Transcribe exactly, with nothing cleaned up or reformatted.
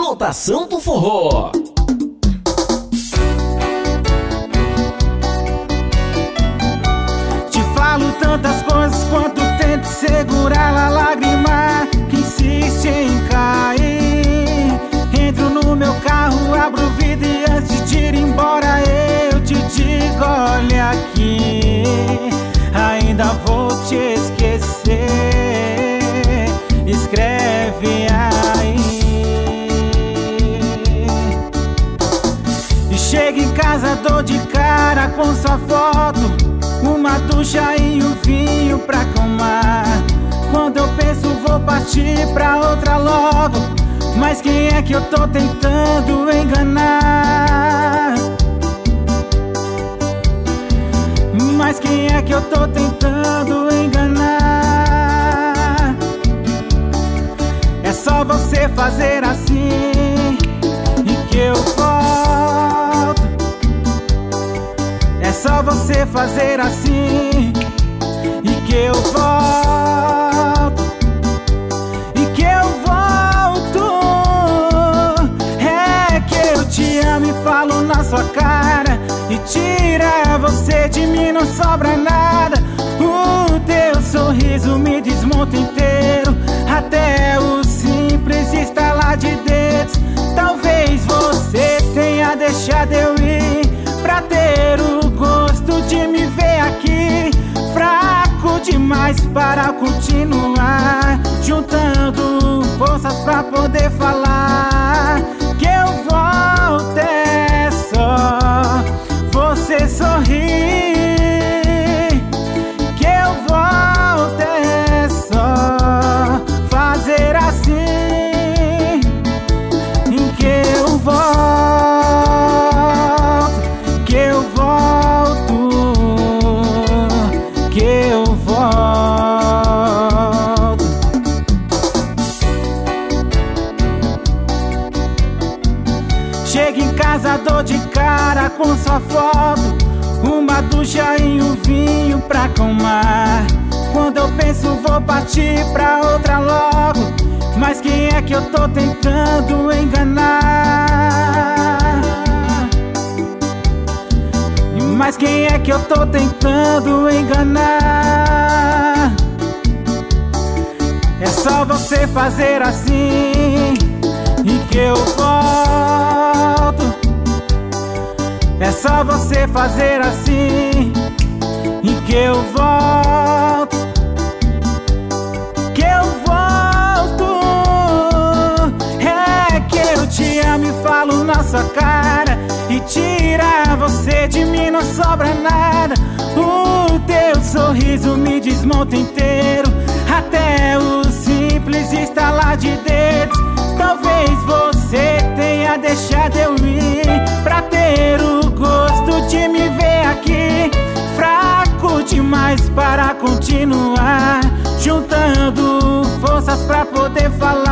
Rotação do Forró. Te falo tantas coisas quanto tento segurar a lágrima que insiste em cair. Entro no meu carro, abro o vidro e antes de ir embora eu te digo, olha aqui, ainda vou te esquecer. Escreve aí. E chego em casa, dou de cara com sua foto, uma ducha e um vinho pra acalmar. Quando eu penso vou partir pra outra logo, mas quem é que eu tô tentando enganar? Mas quem é que eu tô tentando enganar? É só você fazer assim e que eu volto. É só você fazer assim e que eu volto. E que eu volto. É que eu te amo e falo na sua cara, e tira você de mim não sobra nada. O teu sorriso me desmonta inteiro, até o simples estalar de dedos. Talvez você tenha deixado eu ir pra ter o gosto de me ver aqui, fraco demais para continuar, juntando forças pra poder falar. Que eu volto é só você sorrir. Que eu volto é só fazer assim. Que eu volto, que eu volto, que eu volto. Chego em casa, dou de cara com sua foto, uma ducha e um vinho pra acalmar. Quando eu penso vou partir pra outra logo, mas quem é que eu tô tentando enganar? Mas quem é que eu tô tentando enganar? É só você fazer assim e que eu volto. É só você fazer assim e que eu volto. Que eu volto. É que eu te amo e falo na sua cara, e tira você de mim não sobra nada. O teu sorriso me desmonta inteiro, até o simples estalar de dedos. Talvez você tenha deixado eu ir pra ter o gosto de me ver aqui, fraco demais para continuar, juntando forças pra poder falar.